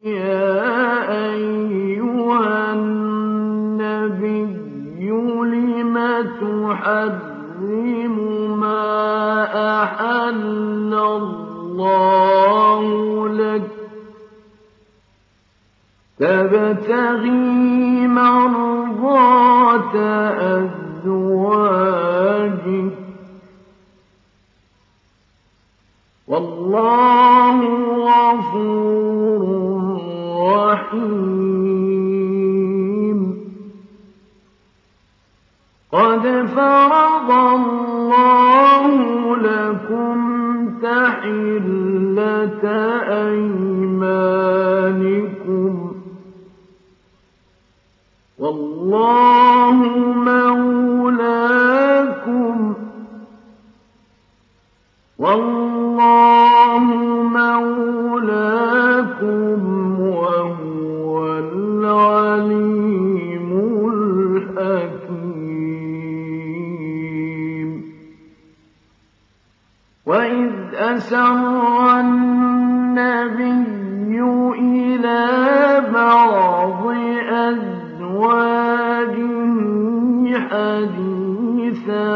يَا أَيُّهَا النَّبِيُّ لِمَ تُحَرِّمُ مَا أَحَلَّ اللَّهُ لَكَ ۖ تَبْتَغِي مَرْضَاتَ أَزْوَاجِكَ ۚ وَاللَّهُ غَفُورٌ رَّحِيمٌ. قَدْ فَرَضَ اللَّهُ لَكُمْ تَحِلَّةَ أَيْمَانِكُمْ ۚ وَاللَّهُ مَوْلَاكُمْ ۖ وَهُوَ الْعَلِيمُ الْحَكِيمُ. وَإِذْ أَسَرَّ النَّبِيُّ إِلَىٰ بَعْضِ أَزْوَاجِهِ حَدِيثًا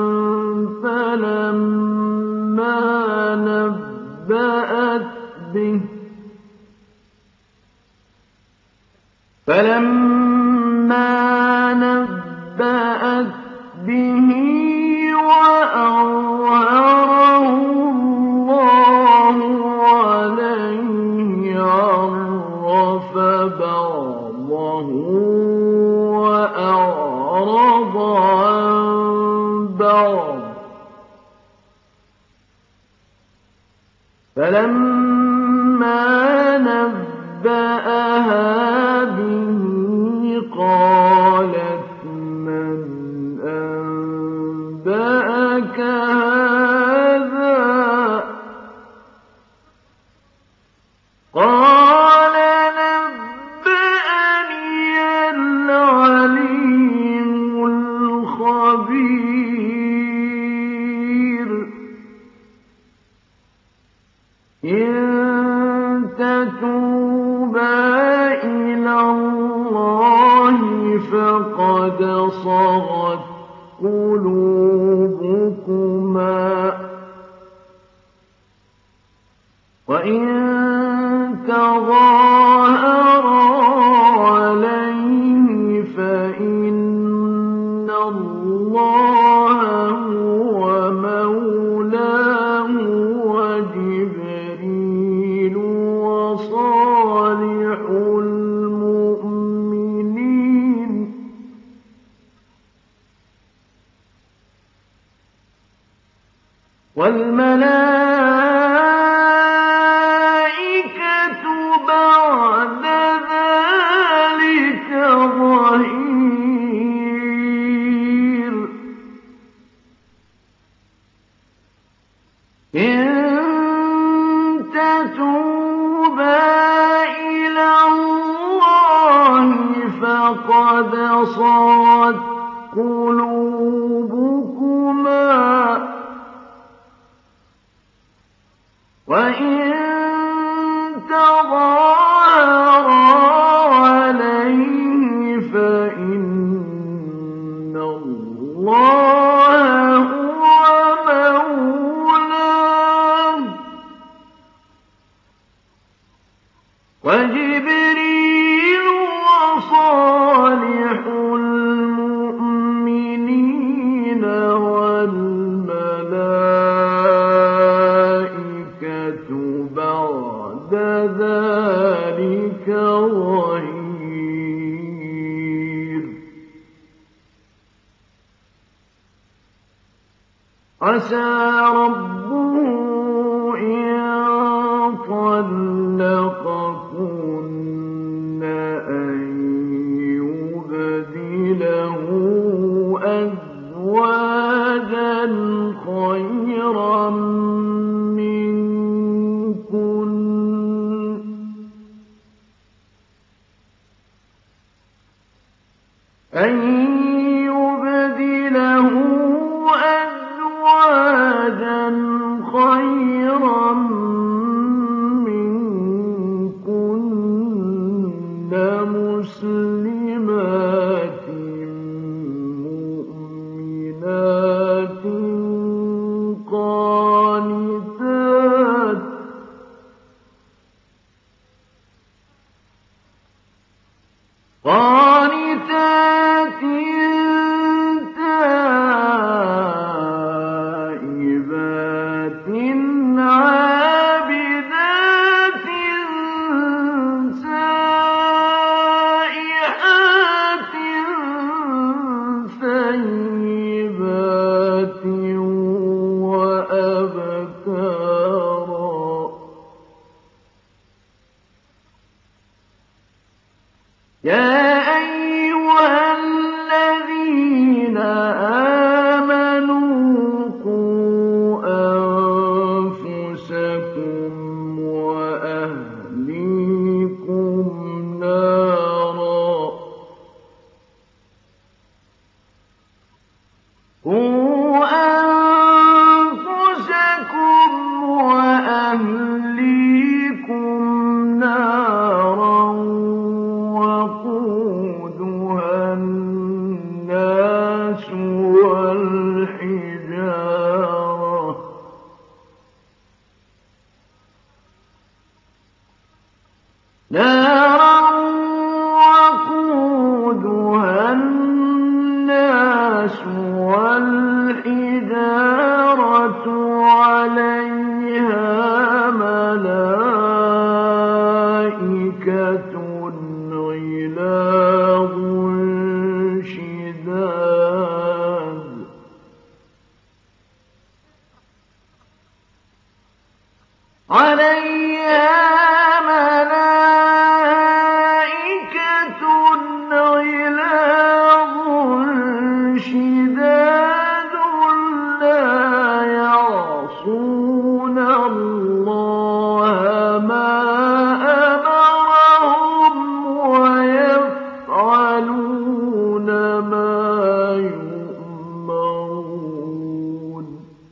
فَلَمَّا نَبَّأَتْ بِهِ وَأَظْهَرَهُ اللَّهُ عَلَيْهِ عَرَّفَ بَعْضَهُ وَأَعْرَضَ عَن بَعْضٍ ۖ فَلَمَّا نَبَّأَهَا بِهِ قَالَتْ مَنْ أَنبَأَكَ هَٰذَا ۖ قَالَ نَبَّأَنِيَ الْعَلِيمُ الْخَبِيرُ. إِن تَتُوبَا إِلَى اللَّهِ فَقَدْ صَغَتْ قُلُوبُكُمَا ۖ وَإِن تَظَاهَرَا عَلَيْهِ فَإِنَّ اللَّهَ هُوَ مَوْلَاهُ وَجِبْرِيلُ وَصَالِحُ الْمُؤْمِنِينَ وَالْمَلَائِكَةُ بَعْدَ ذَٰلِكَ ظَهِيرٌ. إِن تَتُوبَا إِلَى اللَّهِ فَقَدْ صَغَتْ قُلُوبُكُمَا ۖ وَإِن تَظَاهَرَا عَلَيْهِ فَإِنَّ اللَّهَ هُوَ مَوْلَاهُ ۖ وَجِبْرِيلُ وَصَالِحُ الْمُؤْمِنِينَ وَالْمَلَائِكَةُ بَعْدَ ذَٰلِكَ ظَهِيرٌ. عَسَىٰ رَبُّهُ إِن طَلَّقَكُنَّ أَن يُبْدِلَهُ أَزْوَاجًا خَيْرًا مِّنكُنَّ قانتات تائبات عابدات سائحات ثيبات وأبكارا يا أيها الذين آمنوا قوا أنفسكم وأهليكم نارا وقودها الناس والحجارة عليها ملائكة غلاظ شداد لا يعصون الله ما أمرهم ويفعلون ما يؤمرون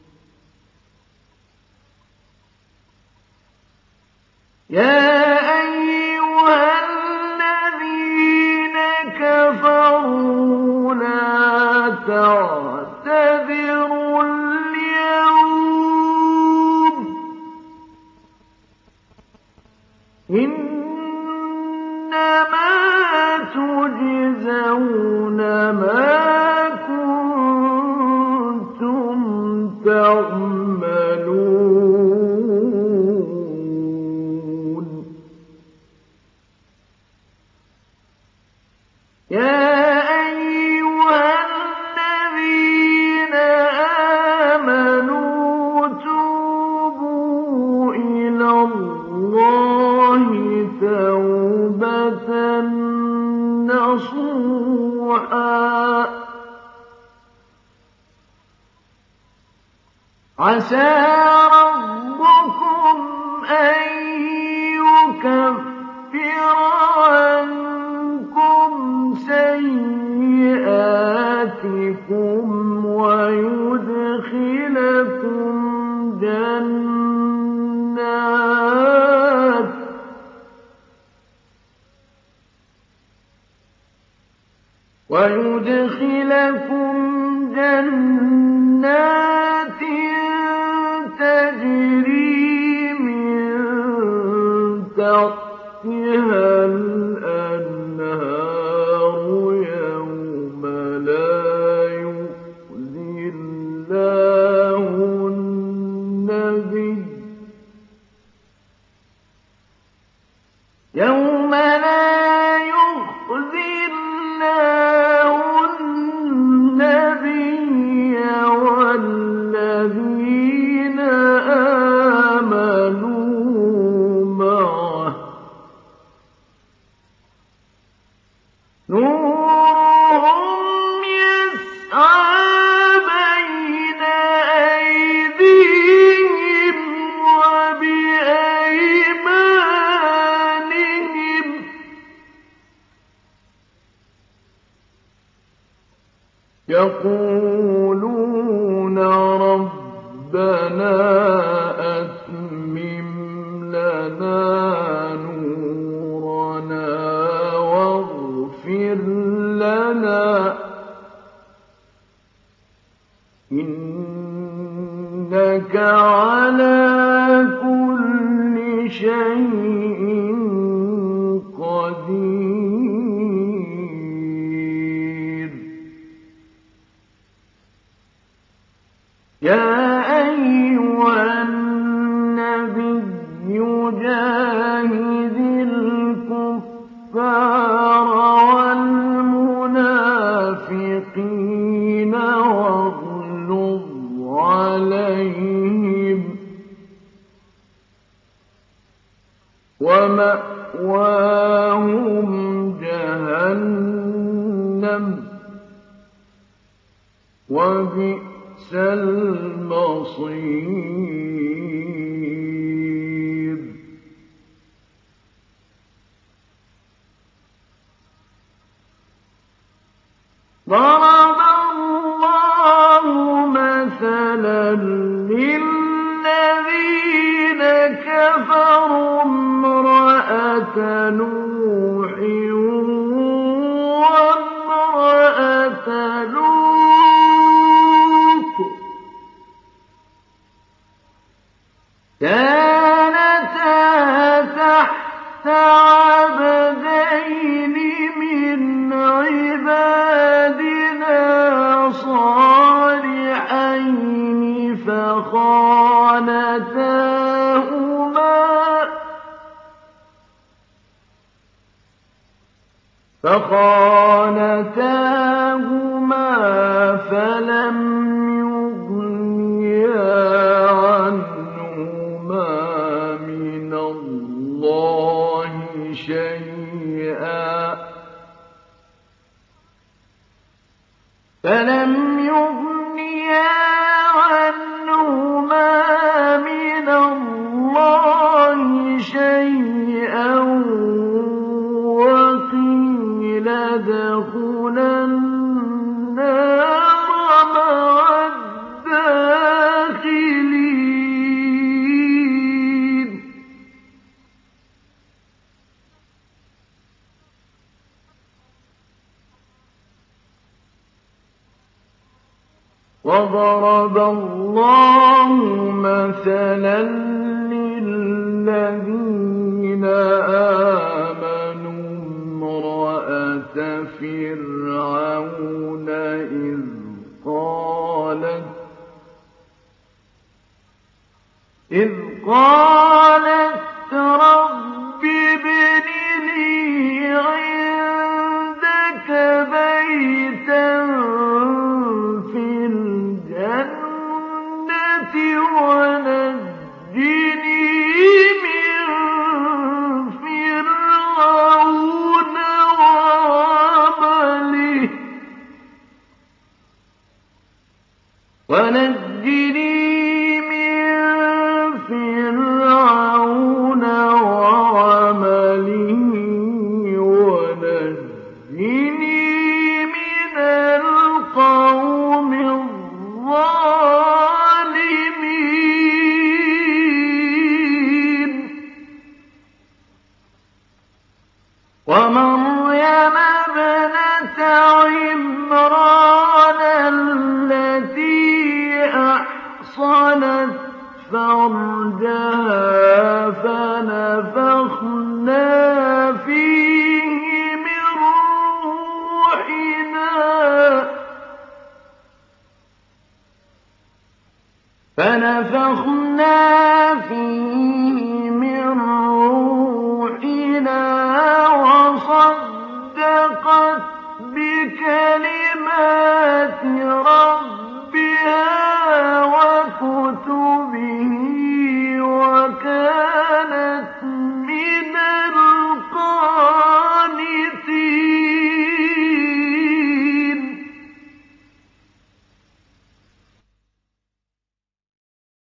يا أيها الذين كفروا لا تعتذروا اليوم إنما تجزون ما كنتم تعملون يا أيها الذين آمنوا توبوا إلى الله توبة نصوحا عسى ربكم أن يكفر عنكم سيئاتكم ويدخلكم جنات تجري من تحتها الأنهار يوم لا يخزي الله النبي يوم لا يخزي الله النبي والذين آمنوا معه نورهم يسعى بين أيديهم وبأيمانهم يقولون ربنا أتمم لنا نورنا واغفر لنا إنك على كل شيء قدير ومأواهم جهنم وبئس المصير ضرب الله مثلا للذين كفروا امرأة نوح وامرأة لوط كانتا تحت عبدين من عبادنا صالحين فخانتاهما فلم يغنيا عنهما من الله شيئا وقيل ادخلا النار مع الداخلين وضرب الله مثلا للذين آمنوا امرأة فرعون إذ قالت رب ابن لي عندك بيتا في الجنة ونجني من فرعون وعمله ونجني من القوم الظالمين ومريم ابنة عمران التي أحصنت فرجها فنفخنا فيه